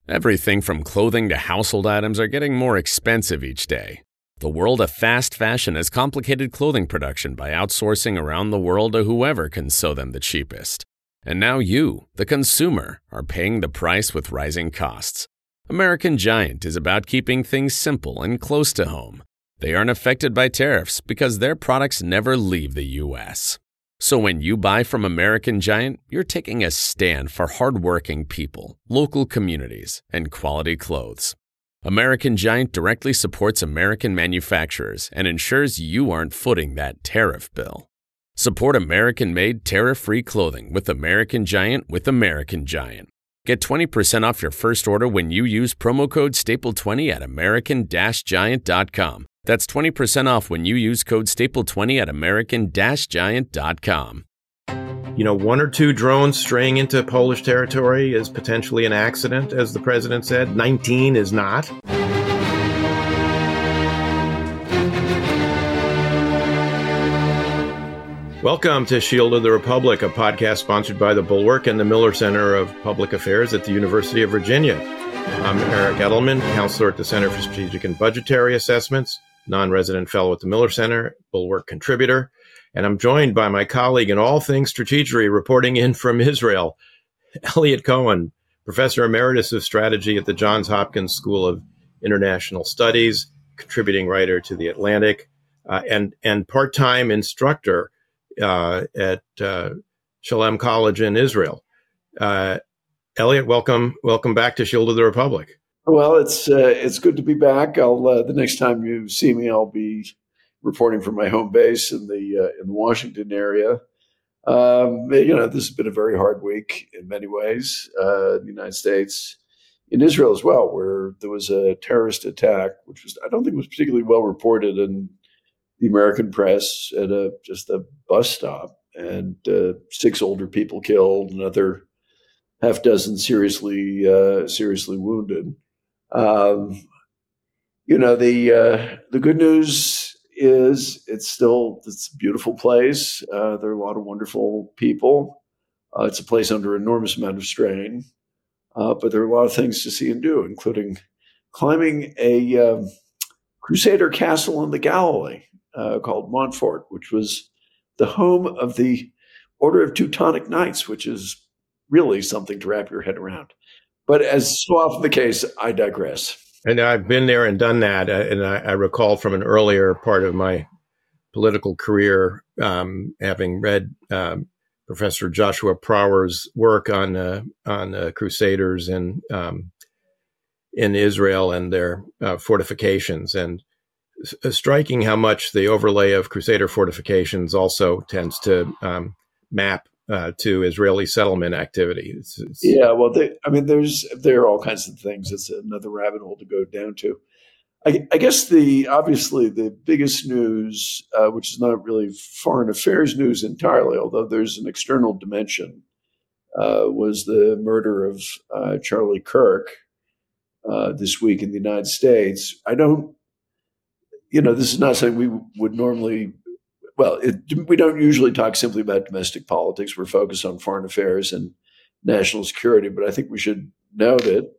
Everything from clothing to household items are getting more expensive each day. The world of fast fashion has complicated clothing production by outsourcing around the world to whoever can sew them the cheapest. And now you, the consumer, are paying the price with rising costs. American Giant is about keeping things simple and close to home. They aren't affected by tariffs because their products never leave the U.S. So when you buy from American Giant, you're taking a stand for hardworking people, local communities, and quality clothes. American Giant directly supports American manufacturers and ensures you aren't footing that tariff bill. Support American-made, tariff-free clothing with American Giant with American Giant. Get 20% off your first order when you use promo code STAPLE20 at american-giant.com. That's 20% off when you use code STAPLE20 at american-giant.com. You know, one or two drones straying into Polish territory is potentially an accident, as the president said. 19 is not. Welcome to Shield of the Republic, a podcast sponsored by the Bulwark and the Miller Center of Public Affairs at the University of Virginia. I'm Eric Edelman, counselor at the Center for Strategic and Budgetary Assessments, non-resident fellow at the Miller Center, Bulwark contributor, and I'm joined by my colleague in all things strategery, reporting in from Israel, Eliot Cohen, professor emeritus of strategy at the Johns Hopkins School of International Studies, contributing writer to The Atlantic, and part-time instructor at Shalem College in Israel. Eliot, welcome back to Shield of the Republic. Well, it's good to be back. The next time you see me, I'll be reporting from my home base in the Washington area. This has been a very hard week in many ways in the United States, in Israel as well, where there was a terrorist attack, which I don't think was particularly well reported in the American press, at just a bus stop, and 6 older people killed, another half dozen seriously wounded. The good news is it's a beautiful place. There are a lot of wonderful people. It's a place under enormous amount of strain, but there are a lot of things to see and do, including climbing a Crusader castle in the Galilee called Montfort, which was the home of the Order of Teutonic Knights, which is really something to wrap your head around. But as so often the case, I digress. And I've been there and done that. And I recall from an earlier part of my political career, having read Professor Joshua Prower's work on Crusaders in Israel and their fortifications, and striking how much the overlay of Crusader fortifications also tends to map to Israeli settlement activity. There are all kinds of things. It's another rabbit hole to go down to. I guess obviously the biggest news, which is not really foreign affairs news entirely, although there's an external dimension, was the murder of Charlie Kirk this week in the United States. This is not something we would normally. We don't usually talk simply about domestic politics. We're focused on foreign affairs and national security, but I think we should note it.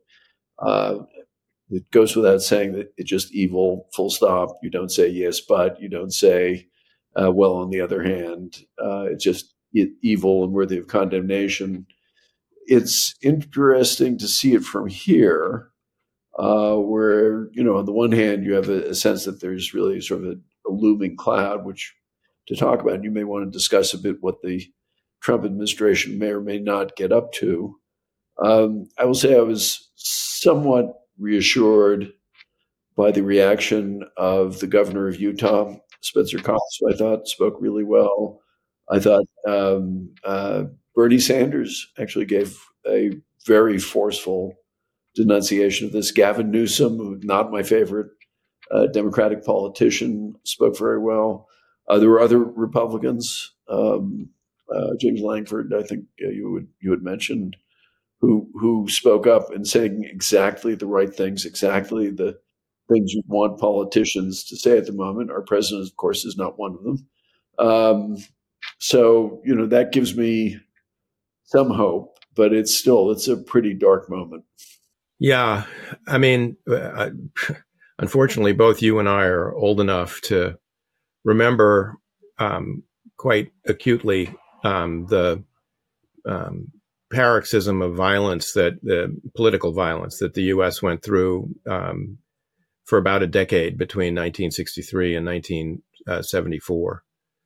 It goes without saying that it's just evil, full stop. You don't say yes, but you don't say, well, on the other hand. It's just evil and worthy of condemnation. It's interesting to see it from here, where, on the one hand, you have a sense that there's really sort of a looming cloud, which to talk about. You may want to discuss a bit what the Trump administration may or may not get up to. I will say I was somewhat reassured by the reaction of the governor of Utah, Spencer Collins, who I thought spoke really well. I thought Bernie Sanders actually gave a very forceful denunciation of this. Gavin Newsom, who's not my favorite Democratic politician, spoke very well. There were other Republicans, James Langford, I think you had mentioned, who spoke up and saying exactly the right things, exactly the things you want politicians to say at the moment. Our president, of course, is not one of them. That gives me some hope, but it's a pretty dark moment. Yeah, I mean, unfortunately, both you and I are old enough to remember quite acutely the paroxysm of violence the political violence that the U.S. went through for about a decade between 1963 and 1974.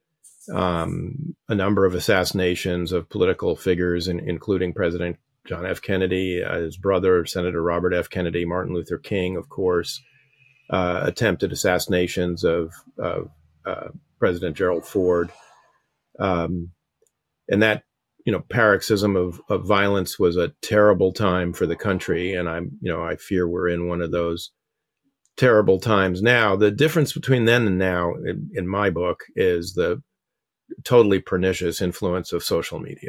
A number of assassinations of political figures, including President John F. Kennedy, his brother, Senator Robert F. Kennedy, Martin Luther King, of course, attempted assassinations of President Gerald Ford. And that, paroxysm of violence was a terrible time for the country. And I fear we're in one of those terrible times now. The difference between then and now, in my book, is the totally pernicious influence of social media.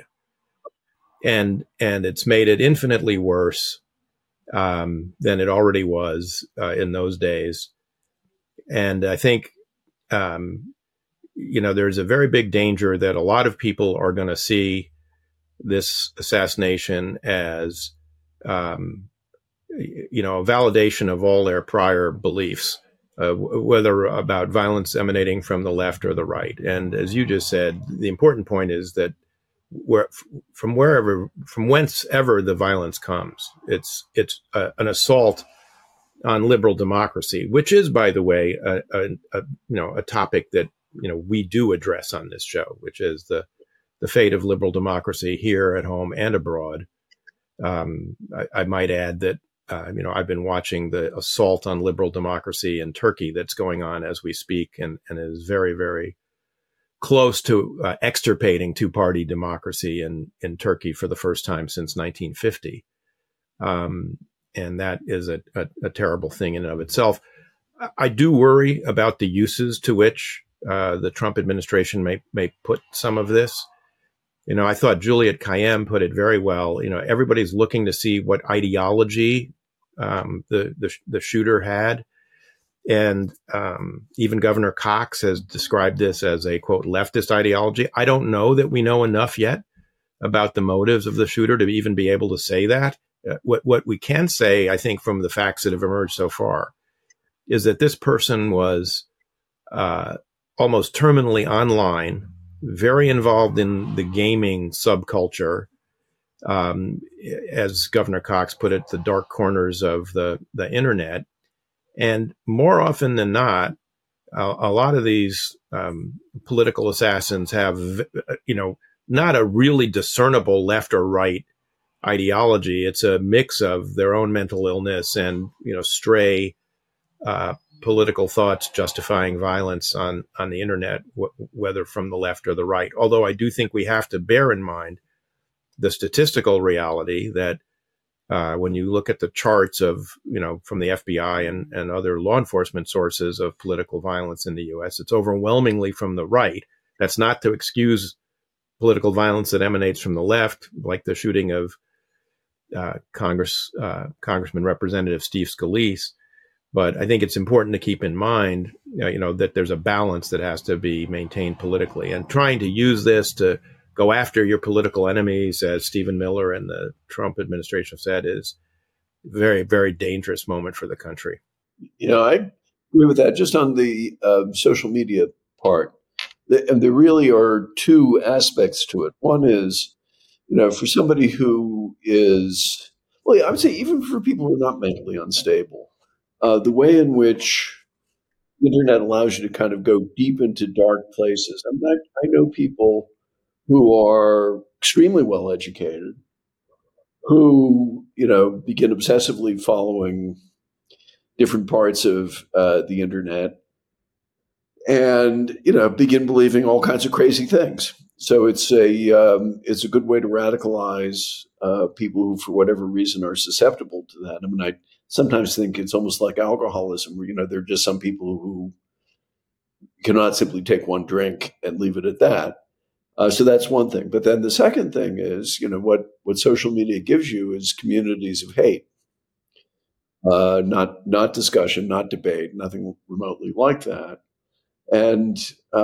And it's made it infinitely worse than it already was in those days. And I think, there's a very big danger that a lot of people are going to see this assassination as, a validation of all their prior beliefs, whether about violence emanating from the left or the right. And as you just said, the important point is that from whence ever the violence comes, it's an assault on liberal democracy, which is, by the way, a topic that we do address on this show, which is the fate of liberal democracy here at home and abroad. I might add that I've been watching the assault on liberal democracy in Turkey that's going on as we speak, and is very, very close to extirpating two-party democracy in Turkey for the first time since 1950. And that is a terrible thing in and of itself. I do worry about the uses to which the Trump administration may put some of this. I thought Juliet Kayyem put it very well. Everybody's looking to see what ideology the shooter had. And even Governor Cox has described this as a, quote, leftist ideology. I don't know that we know enough yet about the motives of the shooter to even be able to say that. What we can say, I think, from the facts that have emerged so far, is that this person was almost terminally online, very involved in the gaming subculture, as Governor Cox put it, the dark corners of the internet. And more often than not, a lot of these political assassins have, not a really discernible left or right ideology. It's a mix of their own mental illness and, stray political thoughts justifying violence on the internet, whether from the left or the right. Although I do think we have to bear in mind the statistical reality that when you look at the charts of, from the FBI and other law enforcement sources of political violence in the U.S., it's overwhelmingly from the right. That's not to excuse political violence that emanates from the left, like the shooting of Congressman Representative Steve Scalise. But I think it's important to keep in mind, that there's a balance that has to be maintained politically. And trying to use this to go after your political enemies, as Stephen Miller and the Trump administration have said, is a very, very dangerous moment for the country. I agree with that. Just on the social media part, and there really are two aspects to it. One is, for somebody who is, I would say even for people who are not mentally unstable, the way in which the internet allows you to kind of go deep into dark places. I know people who are extremely well educated, who, begin obsessively following different parts of the internet and, begin believing all kinds of crazy things. So it's a good way to radicalize people who, for whatever reason, are susceptible to that. I mean, I sometimes think it's almost like alcoholism, where, there are just some people who cannot simply take one drink and leave it at that. So that's one thing. But then the second thing is, what social media gives you is communities of hate, not discussion, not debate, nothing remotely like that. And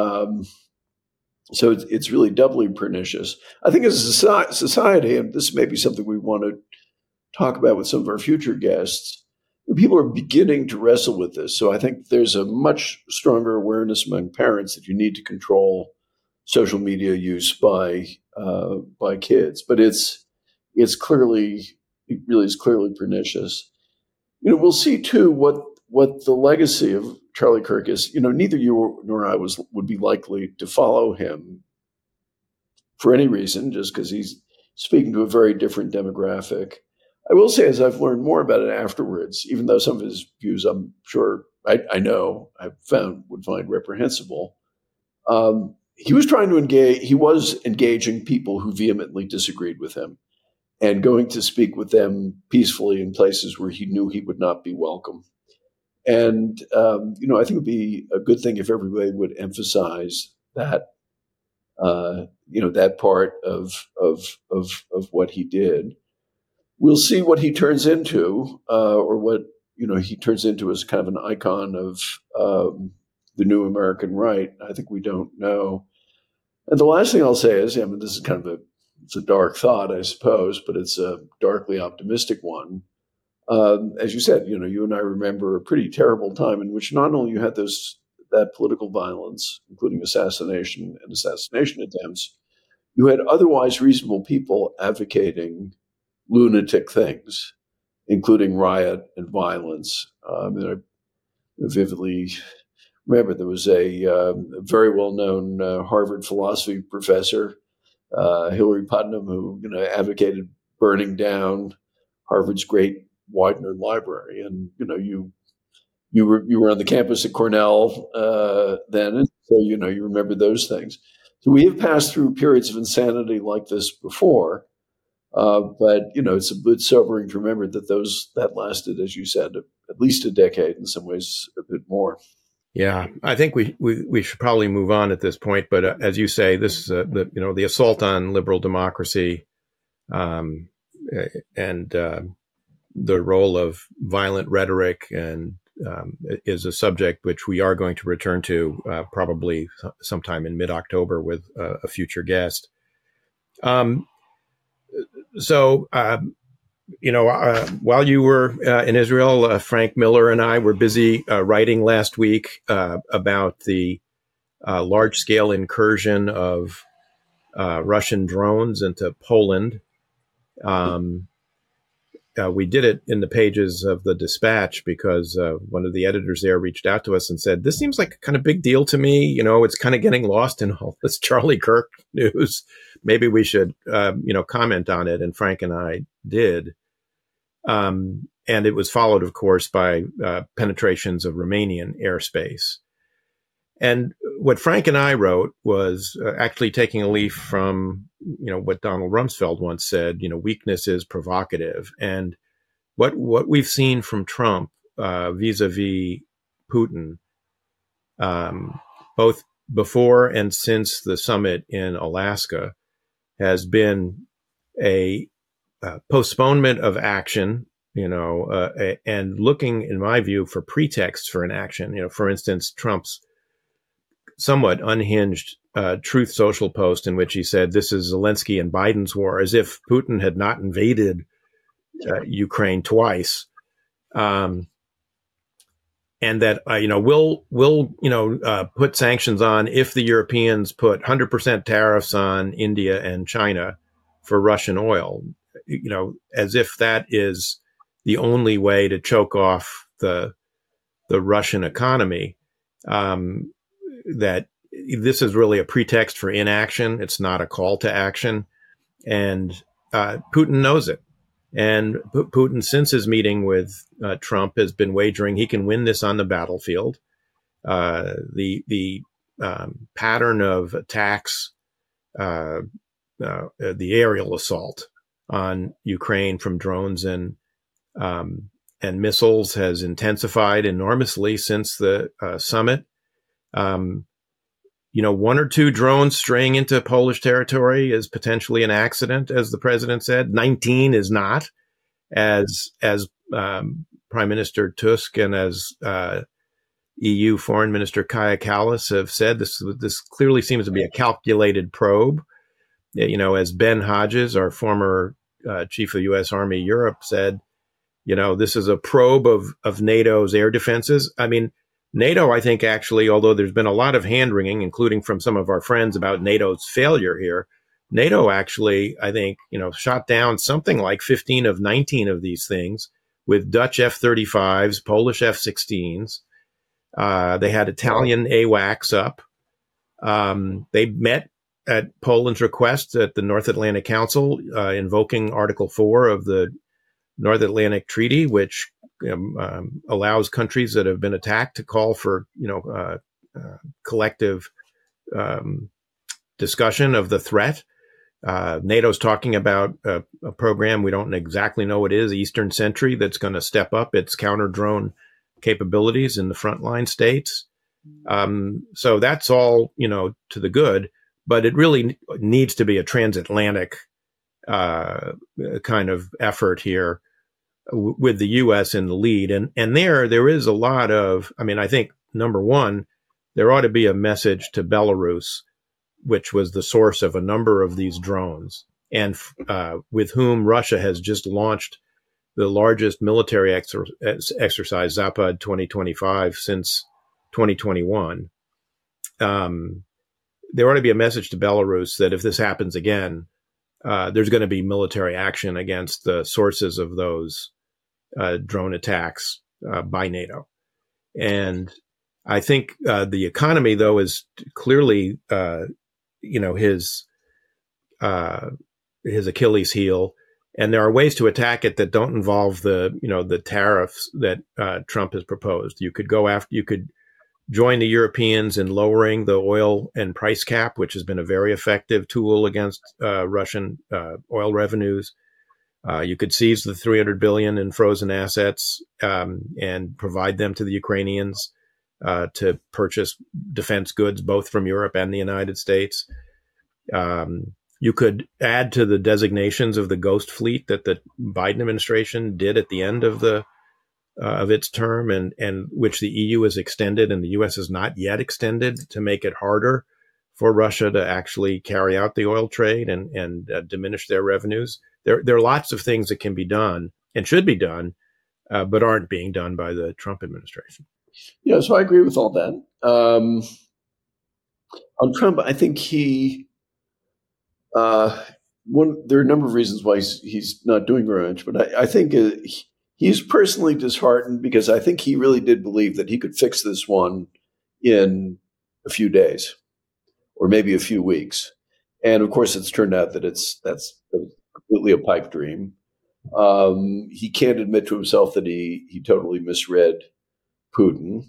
so it's really doubly pernicious. I think as a society, and this may be something we want to talk about with some of our future guests, people are beginning to wrestle with this. So I think there's a much stronger awareness among parents that you need to control social media use by kids. But it really is clearly pernicious. We'll see too what the legacy of Charlie Kirk is. Neither you nor I would be likely to follow him for any reason, just because he's speaking to a very different demographic. I will say, as I've learned more about it afterwards, even though some of his views I'm sure would find reprehensible, he was trying to engage. He was engaging people who vehemently disagreed with him, and going to speak with them peacefully in places where he knew he would not be welcome. And I think it would be a good thing if everybody would emphasize that. That part of what he did. We'll see what he turns into, or what he turns into as kind of an icon of the new American right. I think we don't know. And the last thing I'll say is, this is kind of it's a dark thought, I suppose, but it's a darkly optimistic one. As you said, you and I remember a pretty terrible time in which not only you had that political violence, including assassination attempts, you had otherwise reasonable people advocating lunatic things, including riot and violence. I vividly remember there was a very well-known Harvard philosophy professor, Hillary Putnam, who advocated burning down Harvard's great Widener Library, and you were on the campus at Cornell then, and so you remember those things. So we have passed through periods of insanity like this before, but it's a bit sobering to remember that lasted, as you said, at least a decade, in some ways a bit more. Yeah, I think we should probably move on at this point. But as you say, this the assault on liberal democracy, and the role of violent rhetoric and is a subject which we are going to return to probably sometime in mid-October with a future guest. While you were in Israel, Frank Miller and I were busy writing last week about the large-scale incursion of Russian drones into Poland. We did it in the pages of the Dispatch because one of the editors there reached out to us and said, this seems like a kind of big deal to me. It's kind of getting lost in all this Charlie Kirk news. Maybe we should, comment on it. And Frank and I did. And it was followed, of course, by penetrations of Romanian airspace. And what Frank and I wrote was actually taking a leaf from, what Donald Rumsfeld once said, weakness is provocative. And what we've seen from Trump vis-a-vis Putin, both before and since the summit in Alaska, has been a postponement of action, and looking, in my view, for pretexts for an action. For instance, Trump's somewhat unhinged Truth Social post in which he said, this is Zelensky and Biden's war, as if Putin had not invaded Ukraine twice. And that, we'll put sanctions on if the Europeans put 100% tariffs on India and China for Russian oil, as if that is the only way to choke off the Russian economy. That this is really a pretext for inaction. It's not a call to action. And Putin knows it. And Putin, since his meeting with Trump, has been wagering he can win this on the battlefield. The pattern of attacks, the aerial assault on Ukraine from drones and missiles has intensified enormously since the summit. One or two drones straying into Polish territory is potentially an accident, as the president said. 19 is not, as Prime Minister Tusk and as EU Foreign Minister Kaja Kallas have said. This clearly seems to be a calculated probe. As Ben Hodges, our former chief of U.S. Army Europe, said, this is a probe of NATO's air defenses. I mean, NATO, I think, actually, although there's been a lot of hand-wringing, including from some of our friends about NATO's failure here, NATO actually, I think, shot down something like 15 of 19 of these things with Dutch F-35s, Polish F-16s. They had Italian AWACS up. They met at Poland's request at the North Atlantic Council, invoking Article 4 of the North Atlantic Treaty, which allows countries that have been attacked to call for, collective discussion of the threat. NATO's talking about a program, we don't exactly know what it is, Eastern Sentry, that's going to step up its counter-drone capabilities in the frontline states. So that's all, to the good, but it really needs to be a transatlantic kind of effort here with the U.S. in the lead. And there is a lot of, I think, number one, there ought to be a message to Belarus, which was the source of a number of these drones, and with whom Russia has just launched the largest military exercise, Zapad 2025, since 2021. There ought to be a message to Belarus that if this happens again, there's going to be military action against the sources of those drone attacks by NATO. And I think the economy, though, is clearly his Achilles heel, and there are ways to attack it that don't involve the tariffs that Trump has proposed. You could join the Europeans in lowering the oil and price cap, which has been a very effective tool against Russian oil revenues. You could seize the $300 billion in frozen assets and provide them to the Ukrainians to purchase defense goods, both from Europe and the United States. You could add to the designations of the Ghost Fleet that the Biden administration did at the end of its term, and which the EU has extended and the U.S. has not yet extended, to make it harder for Russia to actually carry out the oil trade and diminish their revenues. There are lots of things that can be done and should be done, but aren't being done by the Trump administration. Yeah, so I agree with all that. On Trump, I think there are a number of reasons why he's not doing very much, but I think he's personally disheartened because I think he really did believe that he could fix this one in a few days or maybe a few weeks. And of course, it's turned out that that's completely a pipe dream. He can't admit to himself that he totally misread Putin.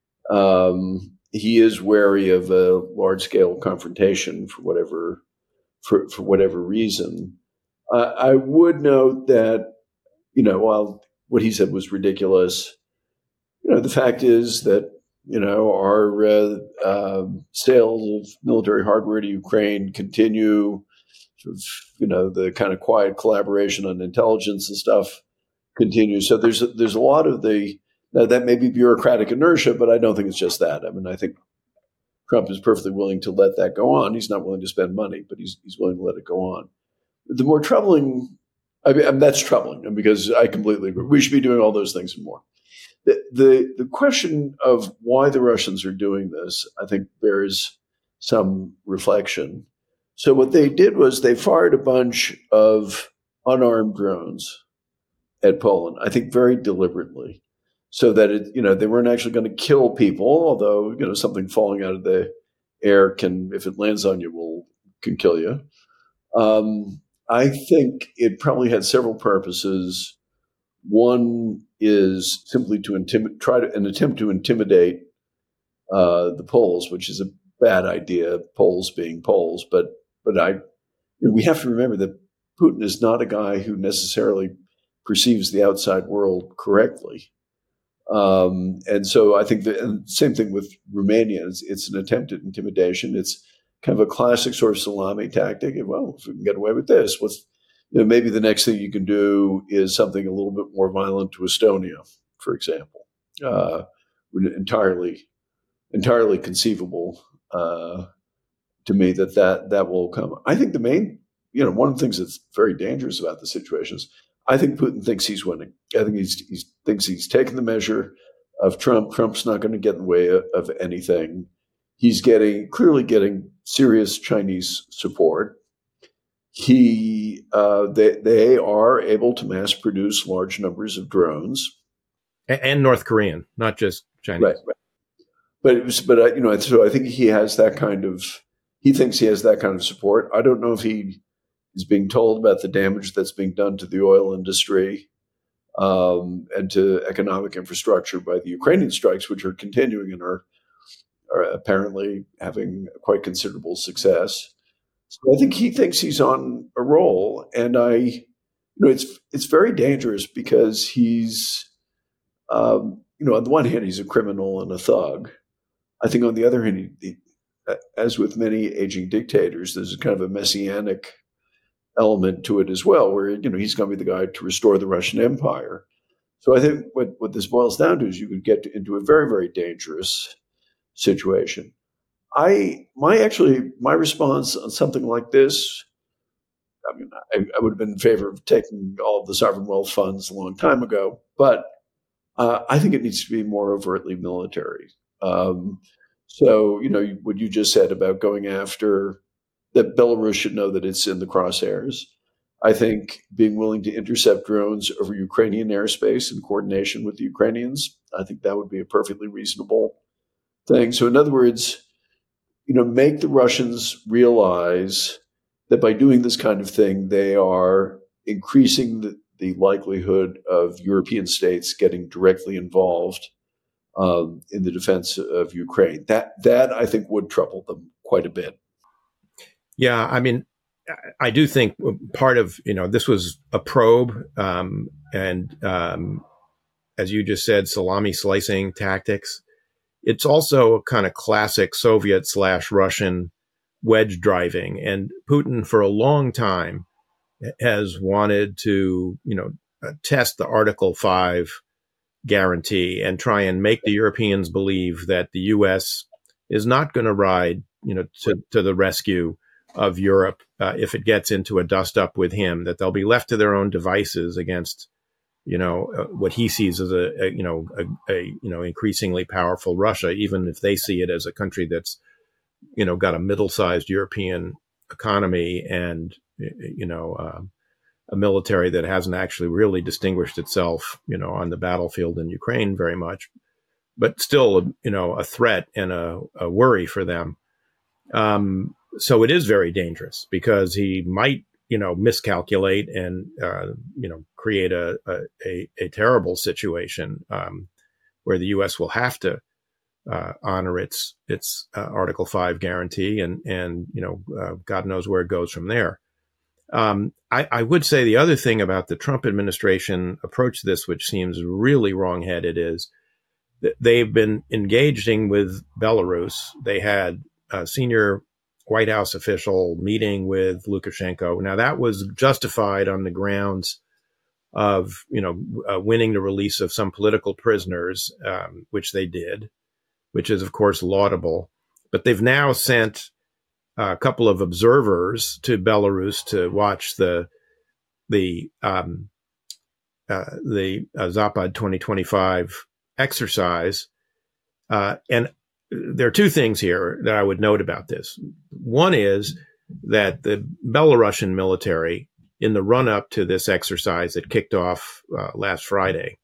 He is wary of a large-scale confrontation for whatever reason. I would note that, while what he said was ridiculous, the fact is that, our sales of military hardware to Ukraine continue. The kind of quiet collaboration on intelligence and stuff continues. So there's a lot of that may be bureaucratic inertia, but I don't think it's just that. I think Trump is perfectly willing to let that go on. He's not willing to spend money, but he's willing to let it go on. The more troubling, that's troubling, because I completely agree. We should be doing all those things and more. The question of why the Russians are doing this, I think, bears some reflection. So what they did was they fired a bunch of unarmed drones at Poland, I think very deliberately, so that they weren't actually going to kill people, although something falling out of the air can, if it lands on you, can kill you. I think it probably had several purposes. One is simply to attempt to intimidate the Poles, which is a bad idea. Poles being Poles, but we have to remember that Putin is not a guy who necessarily perceives the outside world correctly. And so I think the same thing with Romania. It's an attempt at intimidation. It's kind of a classic sort of salami tactic. Well, if we can get away with this, maybe the next thing you can do is something a little bit more violent to Estonia, for example. Entirely conceivable to me that will come. I think the main one of the things that's very dangerous about the situation is I think Putin thinks he's winning. I think he thinks he's taken the measure of Trump. Trump's not going to get in the way of anything. He's clearly getting serious Chinese support. They are able to mass produce large numbers of drones, and North Korean, not just Chinese. Right. So I think he has that kind of. He thinks he has that kind of support. I don't know if he is being told about the damage that's being done to the oil industry and to economic infrastructure by the Ukrainian strikes, which are continuing and are apparently having quite considerable success. So I think he thinks he's on a roll, and it's very dangerous because he's, on the one hand, he's a criminal and a thug. I think on the other hand, as with many aging dictators, there's kind of a messianic element to it as well, where he's going to be the guy to restore the Russian Empire. So I think what this boils down to is you could get into a very, very dangerous situation. My response on something like this, I mean, I would have been in favor of taking all of the sovereign wealth funds a long time ago, but I think it needs to be more overtly military. So, what you just said about going after that Belarus should know that it's in the crosshairs. I think being willing to intercept drones over Ukrainian airspace in coordination with the Ukrainians, I think that would be a perfectly reasonable thing. So in other words, make the Russians realize that by doing this kind of thing, they are increasing the likelihood of European states getting directly involved in the defense of Ukraine. That I think would trouble them quite a bit. Yeah, I mean, I do think part of, this was a probe and as you just said, salami slicing tactics. It's also a kind of classic Soviet/Russian wedge driving. And Putin for a long time has wanted to, test the Article 5 guarantee and try and make the Europeans believe that the U.S. is not going to ride, to the rescue of Europe if it gets into a dust up with him, that they'll be left to their own devices against, what he sees as a increasingly powerful Russia, even if they see it as a country that's, got a middle-sized European economy and, a military that hasn't actually really distinguished itself, on the battlefield in Ukraine very much, but still, a threat and a worry for them. So it is very dangerous because he might, miscalculate and, create a terrible situation where the U.S. will have to honor its Article 5 guarantee and God knows where it goes from there. I would say the other thing about the Trump administration approach to this, which seems really wrongheaded, is that they've been engaging with Belarus. They had a senior White House official meeting with Lukashenko. Now, that was justified on the grounds of, winning the release of some political prisoners, which they did, which is, of course, laudable. But they've now sent a couple of observers to Belarus to watch the Zapad 2025 exercise. And there are two things here that I would note about this. One is that the Belarusian military, in the run-up to this exercise that kicked off last Friday,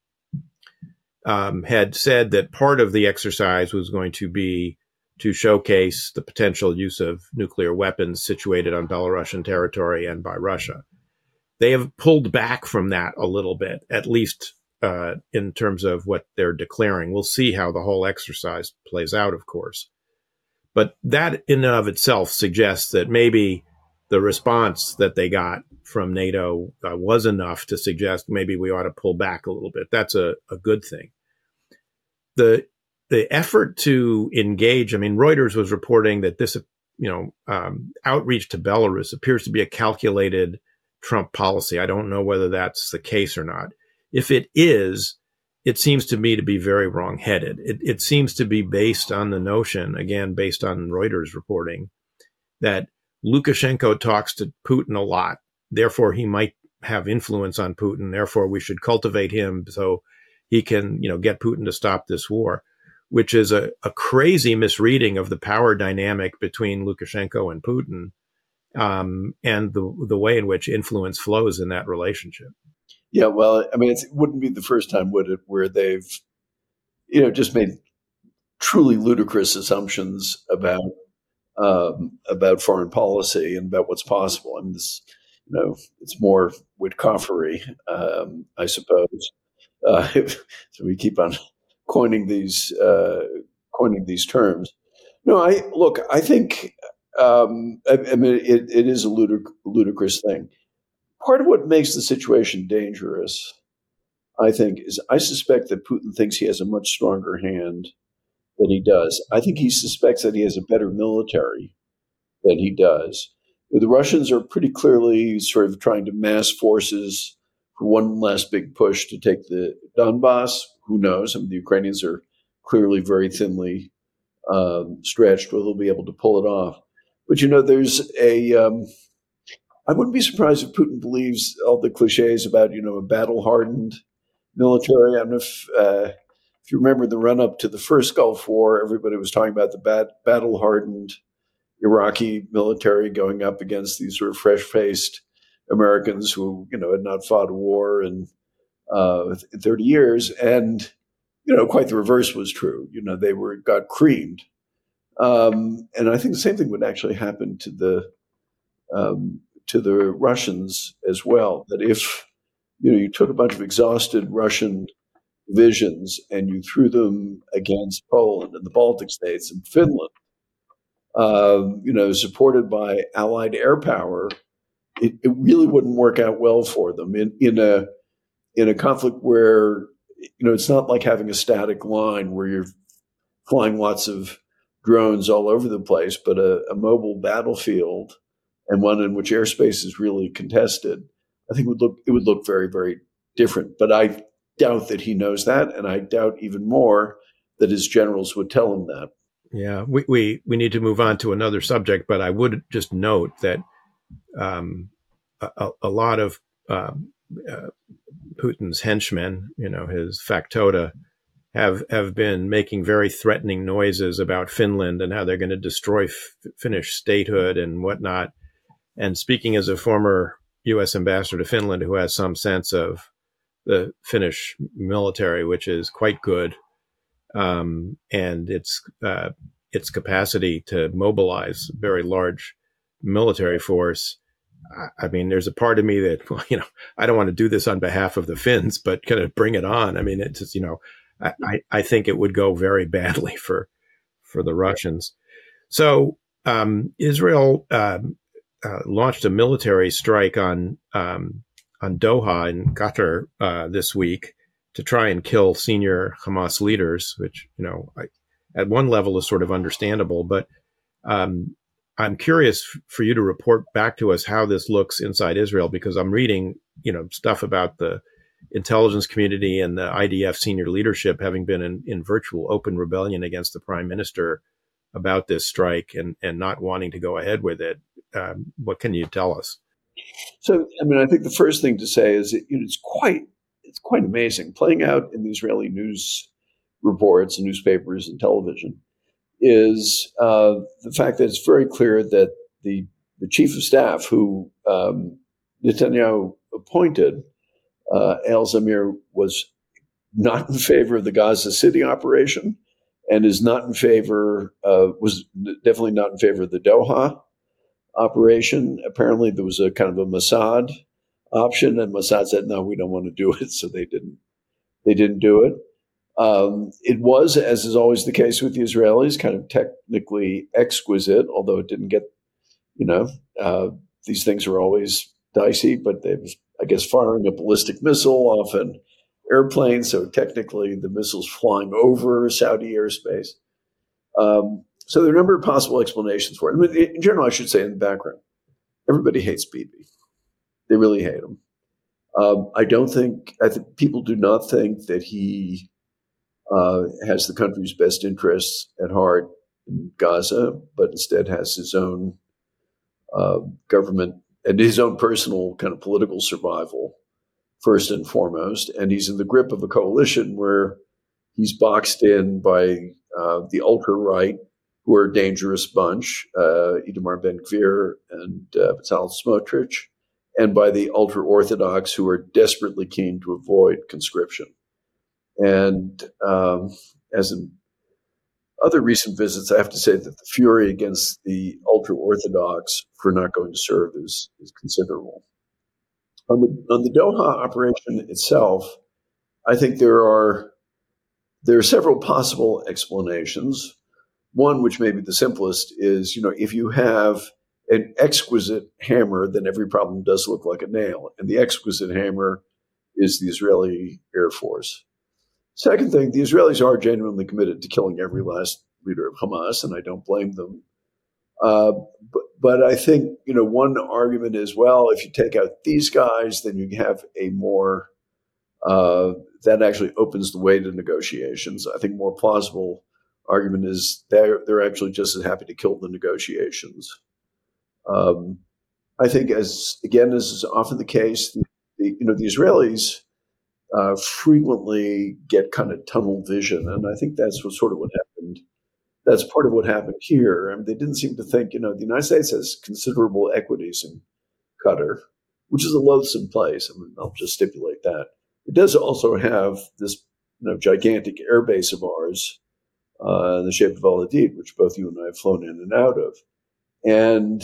had said that part of the exercise was going to be to showcase the potential use of nuclear weapons situated on Belarusian territory and by Russia. They have pulled back from that a little bit, at least in terms of what they're declaring. We'll see how the whole exercise plays out, of course. But that in and of itself suggests that maybe the response that they got from NATO was enough to suggest maybe we ought to pull back a little bit. That's a good thing. The effort to engage, I mean, Reuters was reporting that this, outreach to Belarus appears to be a calculated Trump policy. I don't know whether that's the case or not. If it is, it seems to me to be very wrong-headed. It seems to be based on the notion, again, based on Reuters reporting, that Lukashenko talks to Putin a lot. Therefore, he might have influence on Putin. Therefore, we should cultivate him so he can, get Putin to stop this war, which is a crazy misreading of the power dynamic between Lukashenko and Putin, and the way in which influence flows in that relationship. Yeah, well, I mean, it wouldn't be the first time, would it, where they've, just made truly ludicrous assumptions about foreign policy and about what's possible. I mean, this, it's more Witkoffery, I suppose. So we keep on coining these terms. No, I think, I mean, it is a ludicrous thing. Part of what makes the situation dangerous, I think, is I suspect that Putin thinks he has a much stronger hand than he does. I think he suspects that he has a better military than he does. The Russians are pretty clearly sort of trying to mass forces for one last big push to take the Donbass. Who knows? I mean, the Ukrainians are clearly very thinly stretched, where they'll be able to pull it off. But, there's I wouldn't be surprised if Putin believes all the cliches about, a battle-hardened military. I don't know if you remember the run-up to the first Gulf War, everybody was talking about the battle-hardened Iraqi military going up against these sort of fresh-faced Americans who, had not fought a war in 30 years. And, quite the reverse was true. They got creamed. And I think the same thing would actually happen to the Russians as well. That if, you took a bunch of exhausted Russian divisions and you threw them against Poland and the Baltic states and Finland, supported by Allied air power, it really wouldn't work out well for them in a conflict where, it's not like having a static line where you're flying lots of drones all over the place, but a mobile battlefield, and one in which airspace is really contested. I think it would look very, very different. But I doubt that he knows that, and I doubt even more that his generals would tell him that. Yeah, we need to move on to another subject, but I would just note that a lot of Putin's henchmen, his factotum, have been making very threatening noises about Finland and how they're going to destroy Finnish statehood and whatnot. And speaking as a former U.S. ambassador to Finland who has some sense of the Finnish military, which is quite good, and its capacity to mobilize a very large military force. I mean, there's a part of me that, I don't want to do this on behalf of the Finns, but kind of bring it on. I mean, it's just, I think it would go very badly for the Russians. So Israel launched a military strike on Doha in Qatar this week to try and kill senior Hamas leaders, which, at one level is sort of understandable. But I'm curious for you to report back to us how this looks inside Israel, because I'm reading, stuff about the intelligence community and the IDF senior leadership having been in virtual open rebellion against the prime minister about this strike and not wanting to go ahead with it. What can you tell us? So, I mean, I think the first thing to say is that, it's quite amazing playing out in the Israeli news reports and newspapers and television is the fact that it's very clear that the chief of staff who Netanyahu appointed, Eyal Zamir, was not in favor of the Gaza City operation and is not in favor, was definitely not in favor of the Doha operation. Apparently there was a kind of a Mossad option, and Mossad said, no, we don't want to do it. So they didn't do it. It was, as is always the case with the Israelis, kind of technically exquisite, although it didn't get, these things are always dicey, but they was, I guess, firing a ballistic missile off an airplane. So technically the missile's flying over Saudi airspace. So there are a number of possible explanations for it. I mean, in general, I should say in the background, everybody hates Bibi. They really hate him. I think people do not think that he has the country's best interests at heart in Gaza, but instead has his own government and his own personal kind of political survival first and foremost. And he's in the grip of a coalition where he's boxed in by the ultra-right, who are a dangerous bunch, Itamar Ben-Gvir and Bezalel Smotrich, and by the ultra-Orthodox, who are desperately keen to avoid conscription. And as in other recent visits, I have to say that the fury against the ultra-Orthodox for not going to serve is considerable. On the Doha operation itself, I think there are several possible explanations. One, which may be the simplest, is, if you have an exquisite hammer, then every problem does look like a nail. And the exquisite hammer is the Israeli Air Force. Second thing, the Israelis are genuinely committed to killing every last leader of Hamas, and I don't blame them. But I think, one argument is, well, if you take out these guys, then you have a more, that actually opens the way to negotiations. I think more plausible argument is they're actually just as happy to kill the negotiations. I think, as is often the case, the Israelis frequently get kind of tunnel vision, and I think that's what happened. That's part of what happened here. I mean, they didn't seem to think, the United States has considerable equities in Qatar, which is a loathsome place. I mean, I'll just stipulate that. It does also have this, gigantic air base of ours in the shape of Al Hadid, which both you and I have flown in and out of. And,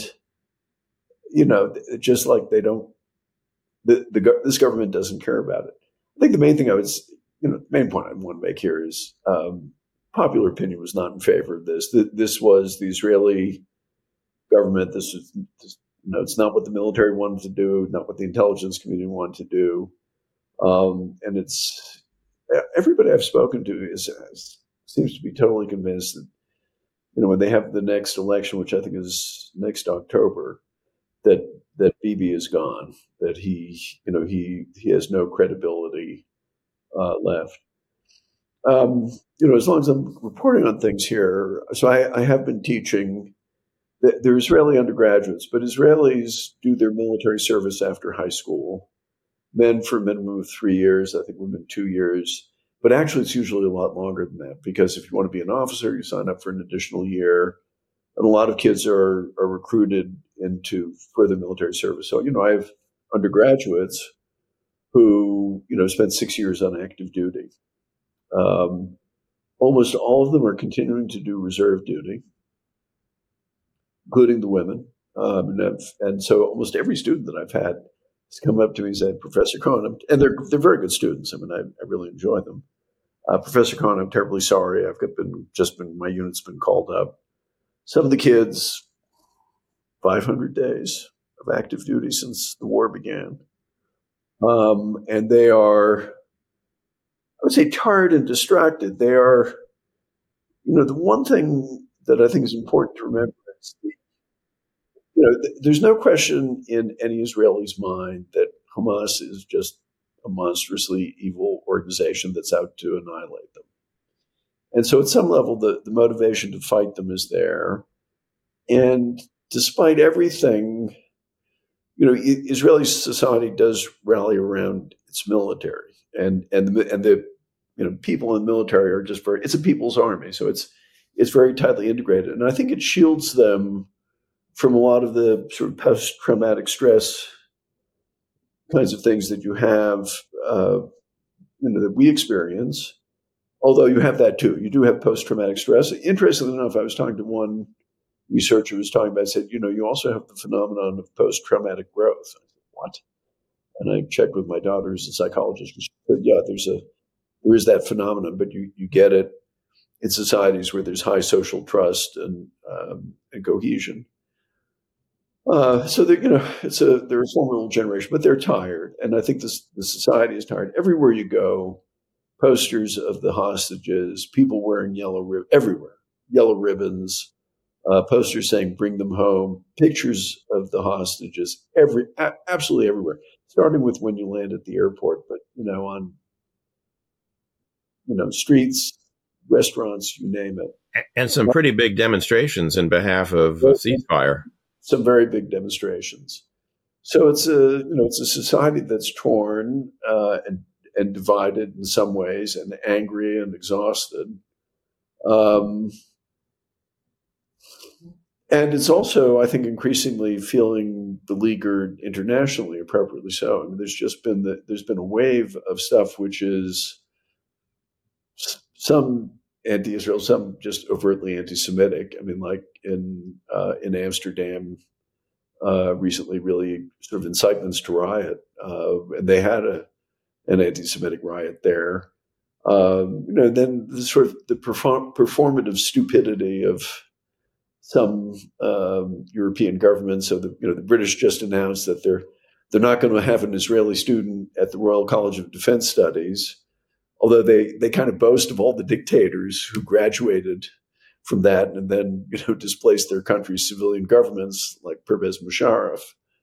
just like they don't, this government doesn't care about it. I think the main thing the main point I want to make here is popular opinion was not in favor of this. This was the Israeli government. This is, it's not what the military wanted to do, not what the intelligence community wanted to do. And it's everybody I've spoken to seems to be totally convinced that, when they have the next election, which I think is next October, that Bibi is gone, that he has no credibility left. As long as I'm reporting on things here, so I have been teaching. They're Israeli undergraduates, but Israelis do their military service after high school. Men for a minimum of 3 years, I think women 2 years. But actually, it's usually a lot longer than that, because if you want to be an officer, you sign up for an additional year. And a lot of kids are recruited into further military service. So, I have undergraduates who, spent 6 years on active duty. Almost all of them are continuing to do reserve duty, including the women. And so almost every student that I've had has come up to me and said, Professor Cohen, and they're very good students. I mean, I really enjoy them. Professor Cohen, I'm terribly sorry. My unit's been called up. Some of the kids, 500 days of active duty since the war began. And they are, I would say, tired and distracted. They are, the one thing that I think is important to remember is there's no question in any Israeli's mind that Hamas is just a monstrously evil organization that's out to annihilate them. And so at some level, the motivation to fight them is there. And despite everything, Israeli society does rally around its military, and the people in the military are just it's a people's army. So it's very tightly integrated. And I think it shields them from a lot of the sort of post-traumatic stress kinds of things that you have, that we experience. Although you have that too. You do have post-traumatic stress. Interestingly enough, I was talking to one researcher who was talking about, said, you also have the phenomenon of post-traumatic growth. I said, what? And I checked with my daughter, who's a psychologist, and she said, yeah, there is that phenomenon, but you get it in societies where there's high social trust and cohesion. So that, they're a formidable generation, but they're tired. And I think the society is tired. Everywhere you go, posters of the hostages, people wearing everywhere, yellow ribbons, posters saying "Bring them home," pictures of the hostages, absolutely everywhere. Starting with when you land at the airport, but on streets, restaurants, you name it. And some pretty big demonstrations in behalf of a ceasefire. some very big demonstrations. So it's a society that's torn and divided in some ways, and angry and exhausted. And it's also, I think, increasingly feeling beleaguered internationally, appropriately so. I mean, there's been a wave of stuff which is some anti-Israel, some just overtly anti-Semitic. I mean, like in Amsterdam recently, really sort of incitements to riot, and they had an anti-Semitic riot there. Then the sort of the performative stupidity of some European governments. So the British just announced that they're not going to have an Israeli student at the Royal College of Defense Studies, although they kind of boast of all the dictators who graduated from that and then displaced their country's civilian governments, like Pervez Musharraf.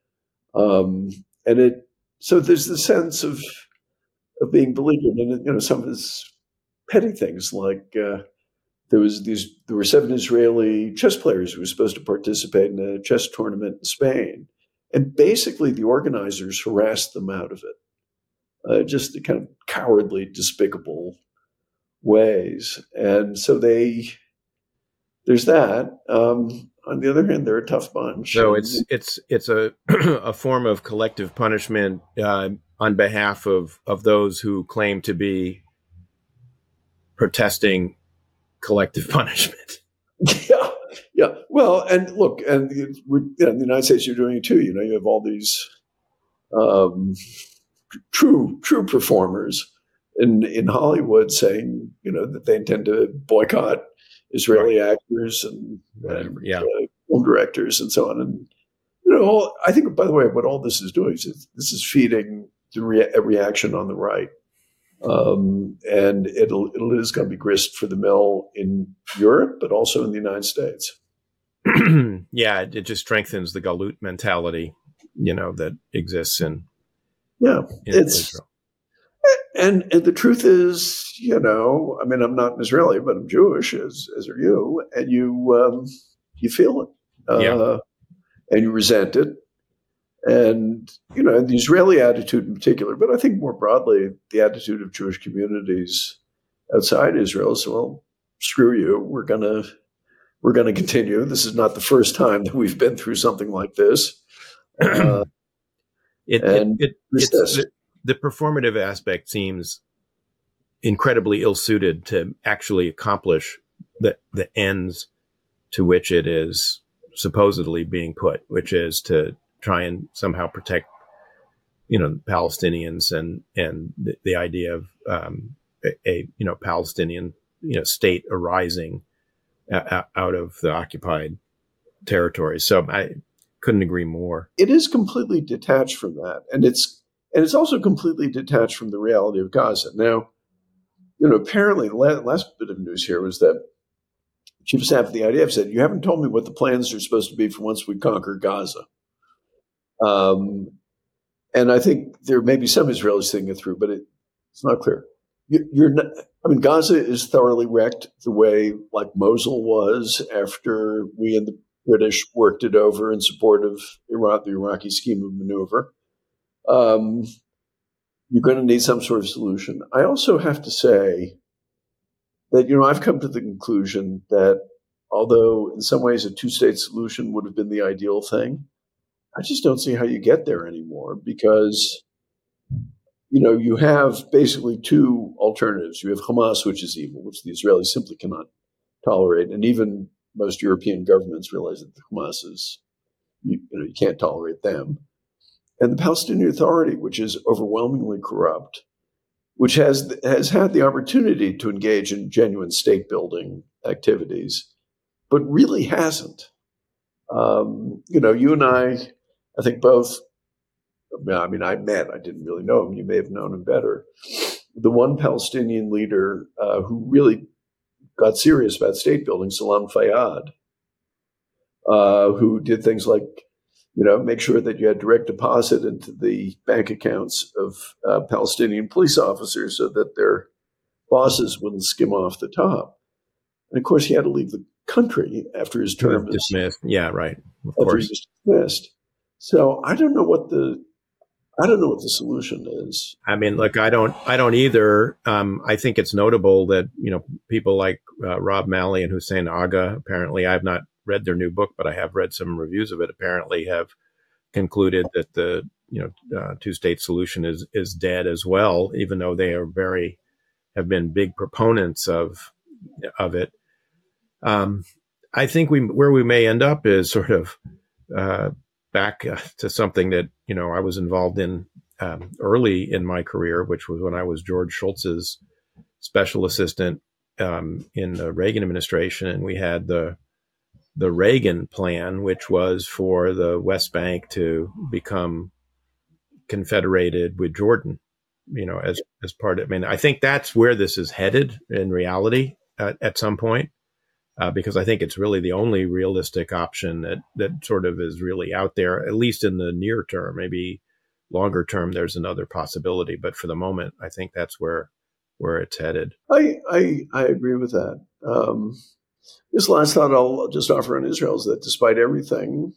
So there's the sense of being beleaguered, and some of his petty things like. There were 7 Israeli chess players who were supposed to participate in a chess tournament in Spain, and basically the organizers harassed them out of it, just in kind of cowardly, despicable ways. And so there's that. On the other hand, they're a tough bunch. So it's a a form of collective punishment on behalf of those who claim to be protesting collective punishment. Yeah. Well, and look, and in the United States, you're doing it too. You have all these true performers in Hollywood saying, that they intend to boycott Israeli actors and film directors and so on. And I think, by the way, what all this is doing is this is feeding the reaction on the right. And it is going to be grist for the mill in Europe, but also in the United States. Yeah, it just strengthens the galut mentality, that exists in Israel. And the truth is, I mean, I'm not an Israeli, but I'm Jewish, as are you, and you feel it, and you resent it. And, the Israeli attitude in particular, but I think more broadly, the attitude of Jewish communities outside Israel is, well, screw you. We're going to continue. This is not the first time that we've been through something like this. The performative aspect seems incredibly ill-suited to actually accomplish the ends to which it is supposedly being put, which is to try and somehow protect, Palestinians and the idea of a Palestinian state arising out of the occupied territories. So I couldn't agree more. It is completely detached from that, and it's also completely detached from the reality of Gaza. Now, apparently the last bit of news here was that Chief of Staff of the IDF said, "You haven't told me what the plans are supposed to be for once we conquer Gaza." And I think there may be some Israelis thinking it through, but it's not clear. Gaza is thoroughly wrecked the way like Mosul was after we and the British worked it over in support of the Iraqi scheme of maneuver. You're going to need some sort of solution. I also have to say that, I've come to the conclusion that although in some ways a 2-state solution would have been the ideal thing, I just don't see how you get there anymore because, you have basically 2 alternatives. You have Hamas, which is evil, which the Israelis simply cannot tolerate. And even most European governments realize that the Hamas is, you can't tolerate them. And the Palestinian Authority, which is overwhelmingly corrupt, which has had the opportunity to engage in genuine state-building activities, but really hasn't. You and I think both, I met, I didn't really know him. You may have known him better. The one Palestinian leader who really got serious about state building, Salam Fayyad, who did things like, make sure that you had direct deposit into the bank accounts of Palestinian police officers so that their bosses wouldn't skim off the top. And of course, he had to leave country after his term is dismissed. Yeah, right. Of after course. he's dismissed. So I don't know what the solution is. I mean, look, I don't either. I think it's notable that, people like Rob Malley and Hussein Agha, apparently, I've not read their new book, but I have read some reviews of it, apparently have concluded that the, two-state solution is dead as well, even though they have been big proponents of it. I think where we may end up is sort of back to something that, I was involved in early in my career, which was when I was George Shultz's special assistant in the Reagan administration. And we had the Reagan plan, which was for the West Bank to become confederated with Jordan, as part of, I mean, I think that's where this is headed in reality at some point. Because I think it's really the only realistic option that sort of is really out there, at least in the near term. Maybe longer term, there's another possibility. But for the moment, I think that's where it's headed. I agree with that. This last thought I'll just offer on Israel is that despite everything,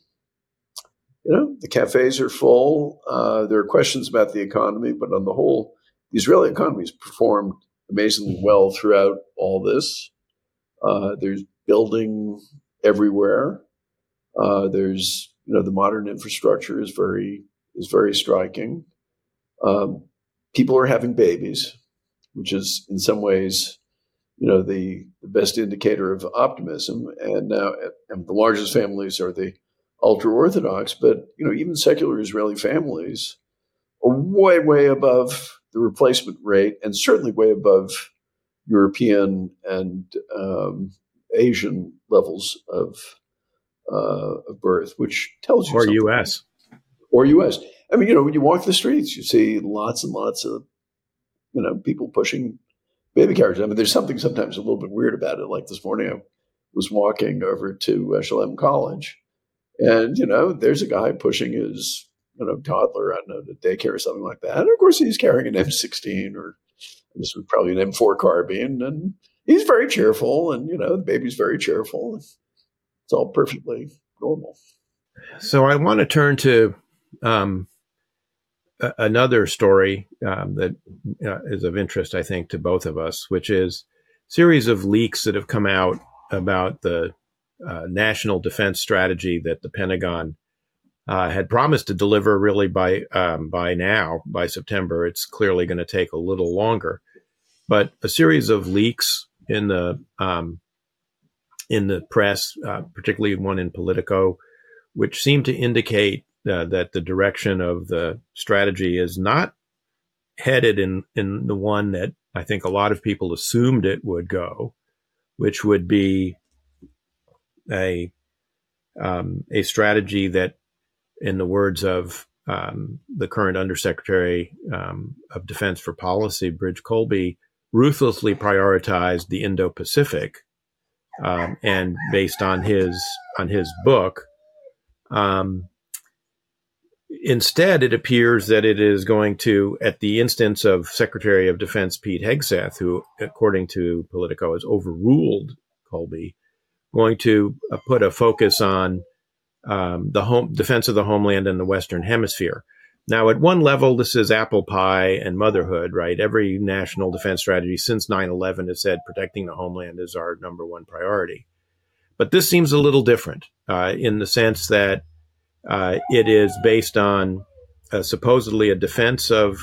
the cafes are full. There are questions about the economy, but on the whole, the Israeli economy has performed amazingly well throughout all this. There's building everywhere. There's, the modern infrastructure is very striking. People are having babies, which is in some ways, the best indicator of optimism. And now, and the largest families are the ultra-Orthodox, but, even secular Israeli families are way, way above the replacement rate, and certainly way above European and Asian levels of birth, which tells you something. Or U.S. I mean, when you walk the streets, you see lots and lots of, people pushing baby carriages. I mean, there's something sometimes a little bit weird about it. Like this morning, I was walking over to Shalem College, and, there's a guy pushing his, toddler, I don't know, to daycare or something like that. And of course, he's carrying an M16, or this was probably an M4 carbine, and he's very cheerful, and, the baby's very cheerful. It's all perfectly normal. So I want to turn to another story that is of interest, I think, to both of us, which is a series of leaks that have come out about the national defense strategy that the Pentagon had promised to deliver really by September. It's clearly going to take a little longer, but a series of leaks in the press, particularly one in Politico, which seem to indicate that the direction of the strategy is not headed in the one that I think a lot of people assumed it would go, which would be a strategy that, in the words of the current Undersecretary of Defense for Policy, Bridge Colby, ruthlessly prioritized the Indo-Pacific, and based on his book. Instead, it appears that it is going to, at the instance of Secretary of Defense Pete Hegseth, who, according to Politico, has overruled Colby, going to put a focus on the defense of the homeland in the Western Hemisphere. Now, at one level, this is apple pie and motherhood, right? Every national defense strategy since 9/11 has said protecting the homeland is our number one priority. But this seems a little different in the sense that it is based on supposedly a defense of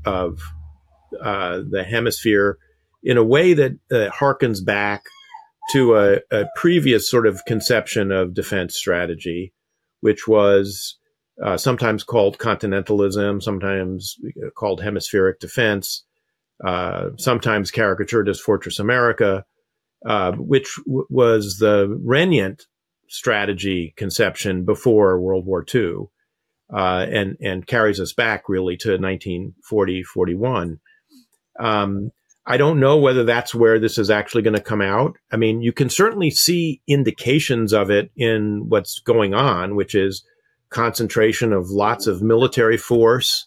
the hemisphere in a way that harkens back to a previous sort of conception of defense strategy, which was sometimes called continentalism, sometimes called hemispheric defense, sometimes caricatured as Fortress America, which was the Renient strategy conception before World War II, and carries us back really to 1940-41. I don't know whether that's where this is actually going to come out. I mean, you can certainly see indications of it in what's going on, which is concentration of lots of military force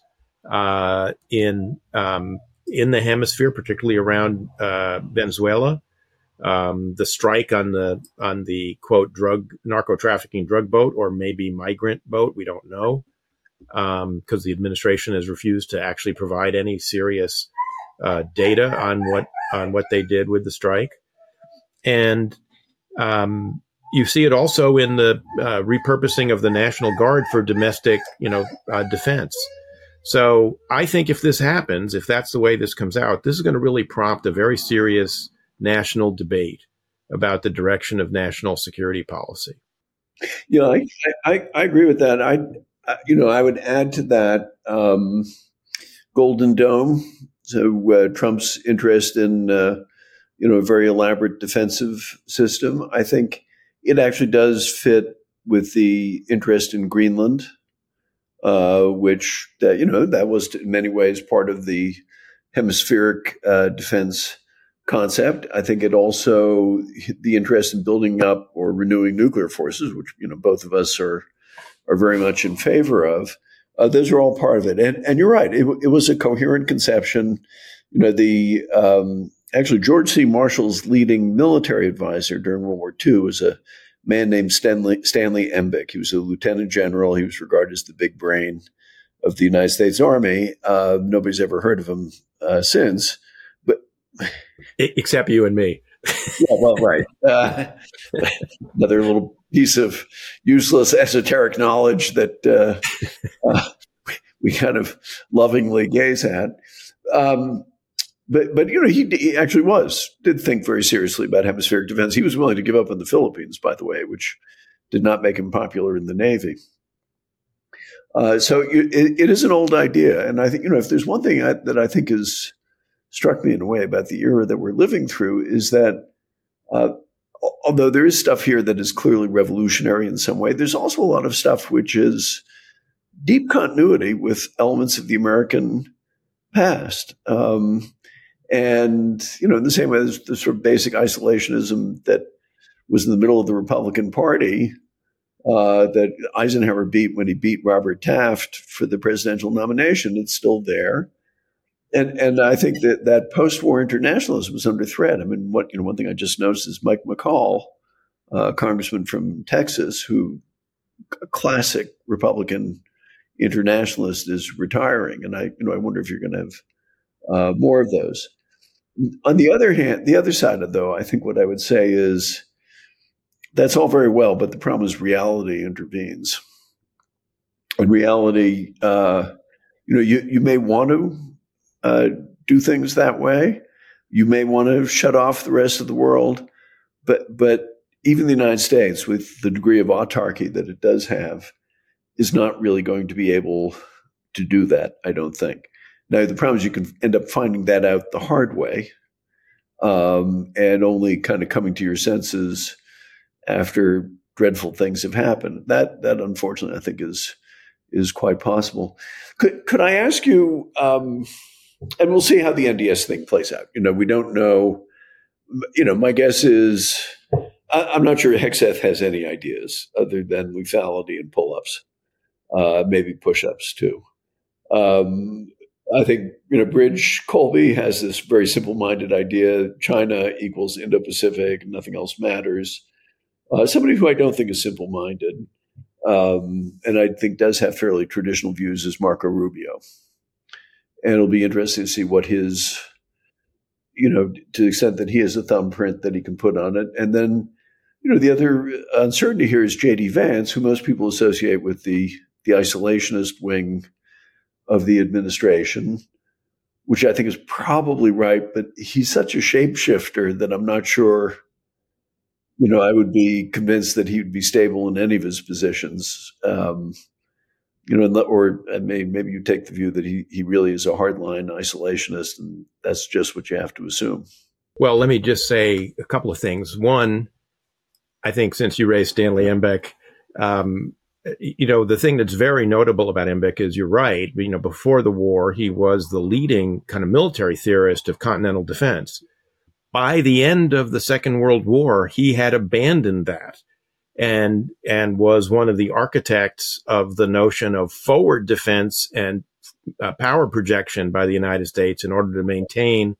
in the hemisphere, particularly around Venezuela, the strike on the quote narco trafficking drug boat, or maybe migrant boat. We don't know, because the administration has refused to actually provide any serious data on what they did with the strike. And you see it also in the repurposing of the National Guard for domestic, defense. So I think if this happens, if that's the way this comes out, this is going to really prompt a very serious national debate about the direction of national security policy. Yeah, I agree with that. I would add to that Golden Dome. So Trump's interest in a very elaborate defensive system. I think it actually does fit with the interest in Greenland, which that was in many ways part of the hemispheric defense concept. I think it also the interest in building up or renewing nuclear forces, which both of us are very much in favor of. Those are all part of it, and you're right. It was a coherent conception. Actually George C. Marshall's leading military advisor during World War II was a man named Stanley Embick. He was a lieutenant general. He was regarded as the big brain of the United States Army. Nobody's ever heard of him since, but except you and me. Yeah, well, right. Another little piece of useless esoteric knowledge that we kind of lovingly gaze at. But he actually did think very seriously about hemispheric defense. He was willing to give up on the Philippines, by the way, which did not make him popular in the Navy. So it is an old idea. And I think, if there's one thing that I think has struck me in a way about the era that we're living through is that although there is stuff here that is clearly revolutionary in some way, there's also a lot of stuff which is deep continuity with elements of the American past. And, in the same way as the sort of basic isolationism that was in the middle of the Republican Party that Eisenhower beat when he beat Robert Taft for the presidential nomination, it's still there. And I think that post-war internationalism is under threat. I mean, one thing I just noticed is Mike McCall, congressman from Texas, who a classic Republican internationalist, is retiring, and I wonder if you're going to have more of those. On the other hand, the other side of it, though, I think what I would say is that's all very well, but the problem is reality intervenes. And reality, you may want to do things that way. You may want to shut off the rest of the world, but even the United States, with the degree of autarky that it does have, is not really going to be able to do that, I don't think. Now, the problem is you can end up finding that out the hard way, and only kind of coming to your senses after dreadful things have happened. That unfortunately, I think is quite possible. Could I ask you, and we'll see how the NDS thing plays out. We don't know. My guess is I'm not sure Hegseth has any ideas other than lethality and pull-ups, maybe push-ups too. I think, Bridge Colby has this very simple-minded idea: China equals Indo-Pacific, nothing else matters. Somebody who I don't think is simple-minded, and I think does have fairly traditional views, is Marco Rubio. And it'll be interesting to see what his, to the extent that he has a thumbprint that he can put on it. And then, the other uncertainty here is J.D. Vance, who most people associate with the isolationist wing of the administration, which I think is probably right, but he's such a shapeshifter that I'm not sure, I would be convinced that he would be stable in any of his positions. Or maybe you take the view that he really is a hardline isolationist, and that's just what you have to assume. Well, let me just say a couple of things. One, I think since you raised Stanley Embick, the thing that's very notable about Embick is you're right. Before the war, he was the leading kind of military theorist of continental defense. By the end of the Second World War, he had abandoned that and was one of the architects of the notion of forward defense and power projection by the United States in order to maintain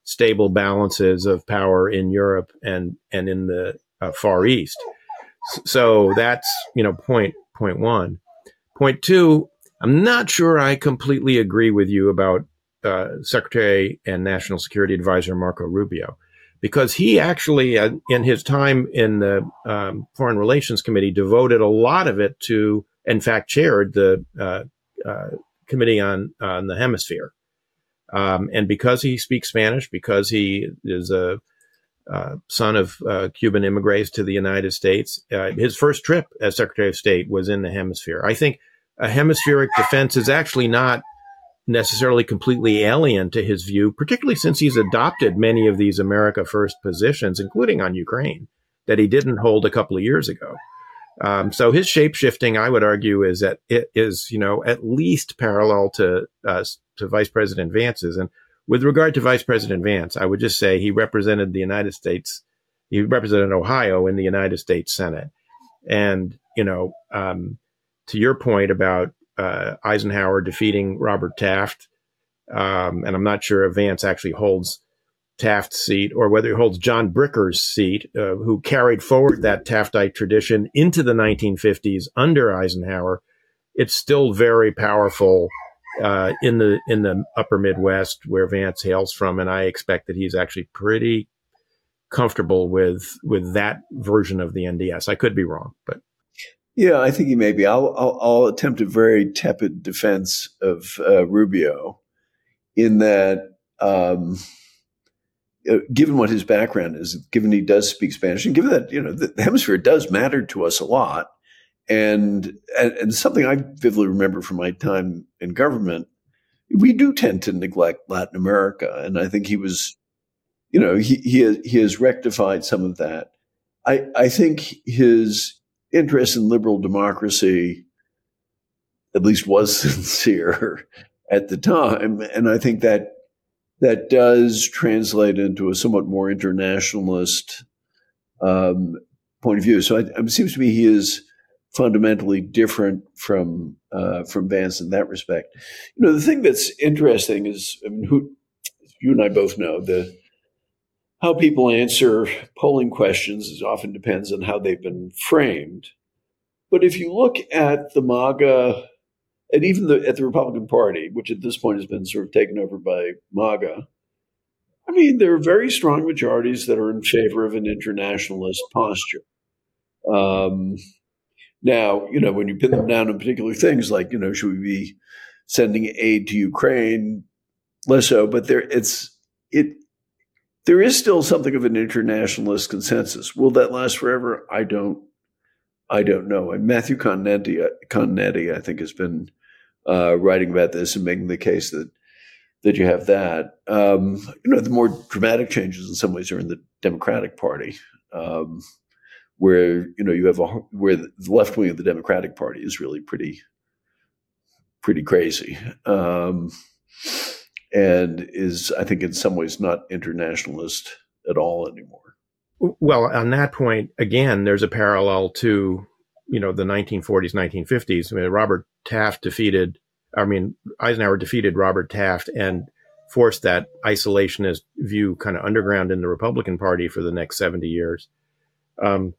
stable balances of power in Europe and in the Far East. So that's, point one. Point two, I'm not sure I completely agree with you about Secretary and National Security Advisor Marco Rubio, because he actually, in his time in the Foreign Relations Committee, devoted a lot of it to, in fact, chaired the Committee on the Hemisphere. And because he speaks Spanish, because he is a son of Cuban immigrants to the United States, his first trip as Secretary of State was in the Hemisphere. I think a hemispheric defense is actually not necessarily completely alien to his view, particularly since he's adopted many of these America First positions, including on Ukraine, that he didn't hold a couple of years ago. So his shape-shifting, I would argue, is at least parallel to Vice President Vance's. And with regard to Vice President Vance, I would just say he represented the United States. He represented Ohio in the United States Senate. And, to your point about Eisenhower defeating Robert Taft, and I'm not sure if Vance actually holds Taft's seat or whether he holds John Bricker's seat, who carried forward that Taftite tradition into the 1950s under Eisenhower. It's still very powerful in the upper Midwest where Vance hails from, and I expect that he's actually pretty comfortable with that version of the NDS. I could be wrong, but yeah, I think he may be. I'll attempt a very tepid defense of Rubio, in that, given what his background is, given he does speak Spanish, and given that the hemisphere does matter to us a lot, and something I vividly remember from my time in government, we do tend to neglect Latin America, and I think he was, he has rectified some of that. I think his interest in liberal democracy at least was sincere at the time, and I think that does translate into a somewhat more internationalist point of view. So it seems to me he is fundamentally different from Vance in that respect. The thing that's interesting is, you and I both know, how people answer polling questions often depends on how they've been framed. But if you look at the MAGA, and even at the Republican Party, which at this point has been sort of taken over by MAGA, there are very strong majorities that are in favor of an internationalist posture. Now, when you pin them down on particular things like, should we be sending aid to Ukraine? Less so, but there is still something of an internationalist consensus. Will that last forever? I don't know. And Matthew Continetti, I think, has been writing about this and making the case that you have that. The more dramatic changes in some ways are in the Democratic Party, where you have where the left wing of the Democratic Party is really pretty crazy. And is, I think, in some ways not internationalist at all anymore. Well, on that point, again, there's a parallel to, the 1940s, 1950s. Eisenhower defeated Robert Taft and forced that isolationist view kind of underground in the Republican Party for the next 70 years. 4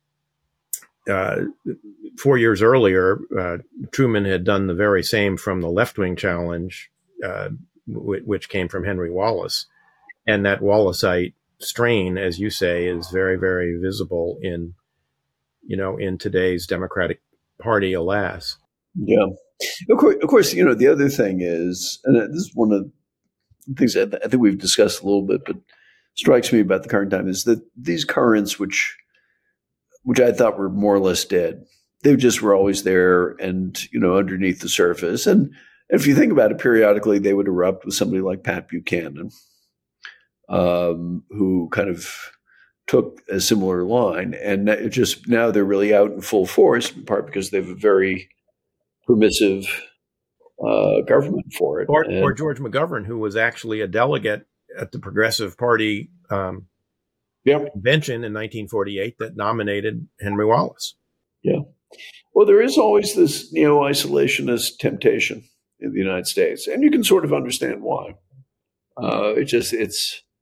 years earlier, Truman had done the very same from the left-wing challenge, which came from Henry Wallace. And that Wallaceite strain, as you say, is very, very visible in today's Democratic Party, alas. Yeah. Of course, the other thing is, and this is one of the things I think we've discussed a little bit, but strikes me about the current time, is that these currents, which I thought were more or less dead, they just were always there and, underneath the surface. And if you think about it, periodically they would erupt with somebody like Pat Buchanan, who kind of took a similar line. And now they're really out in full force, in part because they have a very permissive government for it. Or George McGovern, who was actually a delegate at the Progressive Party convention in 1948 that nominated Henry Wallace. Yeah. Well, there is always this neo-isolationist temptation in the United States, and you can sort of understand why. It's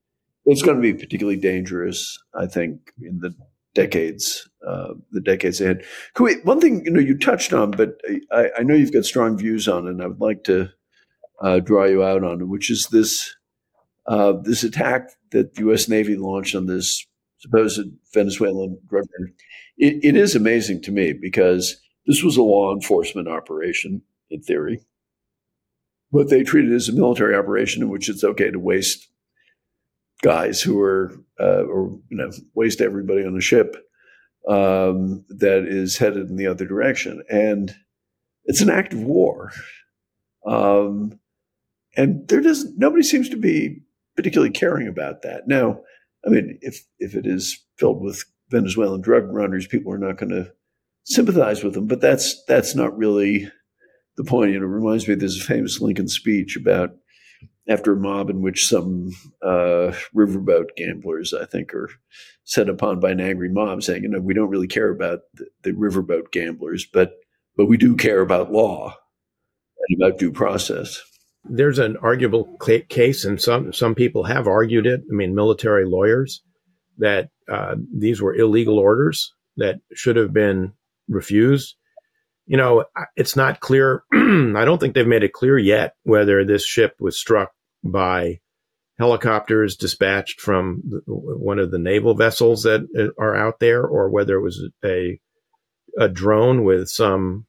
It's going to be particularly dangerous, I think, in the decades ahead. One thing you touched on, but I know you've got strong views on it, and I would like to draw you out on it, which is this attack that the U.S. Navy launched on this supposed Venezuelan drug runner. It is amazing to me because this was a law enforcement operation in theory, but they treated it as a military operation in which it's okay to waste guys who are, waste everybody on a ship that is headed in the other direction. And it's an act of war. And nobody seems to be particularly caring about that. Now, I mean, if it is filled with Venezuelan drug runners, people are not going to sympathize with them, but that's not really the point. It reminds me, there's a famous Lincoln speech about after a mob in which some riverboat gamblers, I think, are set upon by an angry mob saying, we don't really care about the riverboat gamblers, but we do care about law and about due process. There's an arguable case, and some people have argued it. I mean, military lawyers, that these were illegal orders that should have been refused. It's not clear. I don't think they've made it clear yet whether this ship was struck by helicopters dispatched from one of the naval vessels that are out there, or whether it was a drone with some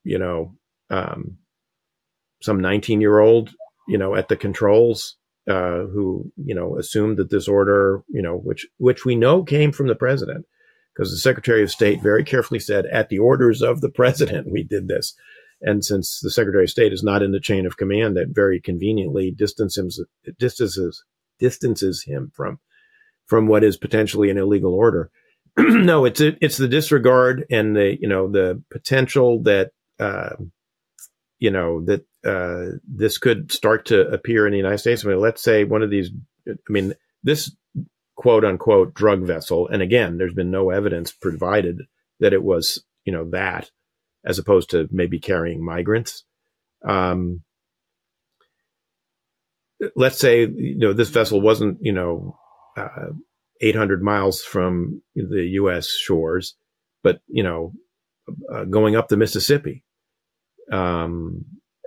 19-year-old, at the controls, who, assumed that this order, which we know came from the president, because the Secretary of State very carefully said, at the orders of the president, we did this. And since the Secretary of State is not in the chain of command, that very conveniently distances him from what is potentially an illegal order. No, it's the disregard and the potential that this could start to appear in the United States. I mean, let's say one of these. This quote unquote drug vessel, and again, there's been no evidence provided that it was that, as opposed to maybe carrying migrants. Let's say, this vessel wasn't, 800 miles from the U.S. shores, but, going up the Mississippi, and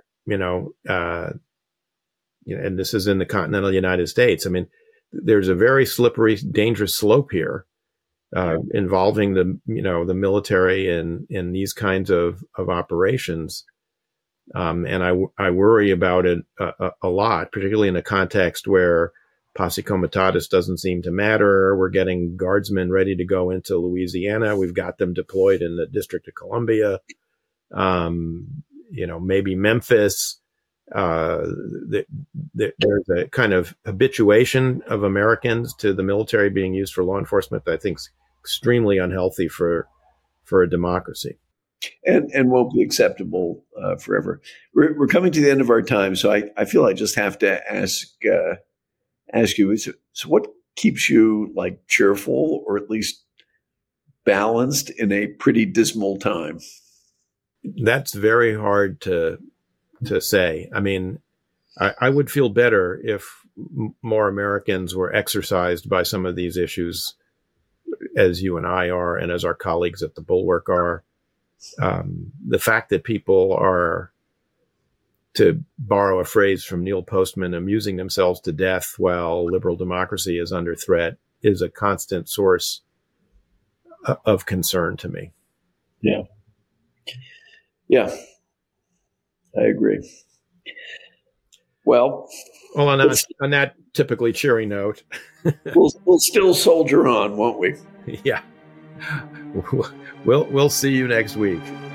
this is in the continental United States. I mean, there's a very slippery, dangerous slope here. Involving the military in these kinds of operations. And I worry about it a lot, particularly in a context where posse comitatus doesn't seem to matter. We're getting guardsmen ready to go into Louisiana. We've got them deployed in the District of Columbia, maybe Memphis. There's a kind of habituation of Americans to the military being used for law enforcement that I think is extremely unhealthy for a democracy, and won't be acceptable forever. We're coming to the end of our time, so I feel I just have to ask you. So what keeps you cheerful, or at least balanced, in a pretty dismal time? That's very hard to say. I mean, I would feel better if more Americans were exercised by some of these issues, as you and I are, and as our colleagues at the Bulwark are. The fact that people are, to borrow a phrase from Neil Postman, amusing themselves to death while liberal democracy is under threat, is a constant source of concern to me. Yeah. Yeah. I agree. Well, on that typically cheery note, we'll still soldier on, won't we? Yeah. We'll see you next week.